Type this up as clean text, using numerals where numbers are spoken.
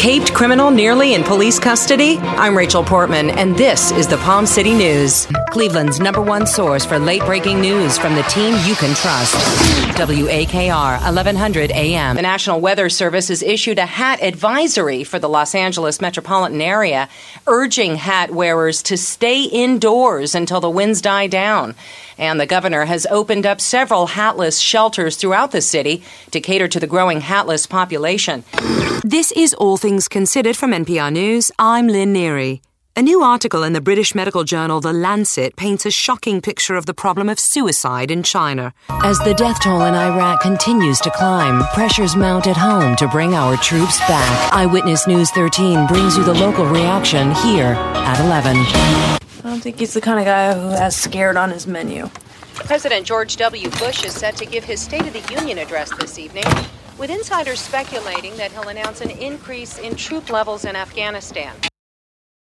caped criminal nearly in police custody? I'm Rachel Portman, and this is the Palm City News. Cleveland's #1 source for late-breaking news from the team you can trust. WAKR, 1100 AM. The National Weather Service has issued a hat advisory for the Los Angeles metropolitan area, urging hat wearers to stay indoors until the winds die down. And the governor has opened up several hatless shelters throughout the city to cater to the growing hatless population. This is All Things Considered from NPR News. I'm Lynn Neary. A new article in the British medical journal The Lancet paints a shocking picture of the problem of suicide in China. As the death toll in Iraq continues to climb, pressures mount at home to bring our troops back. Eyewitness News 13 brings you the local reaction here at 11. I don't think he's the kind of guy who has scared on his menu. President George W. Bush is set to give his State of the Union address this evening, with insiders speculating that he'll announce an increase in troop levels in Afghanistan.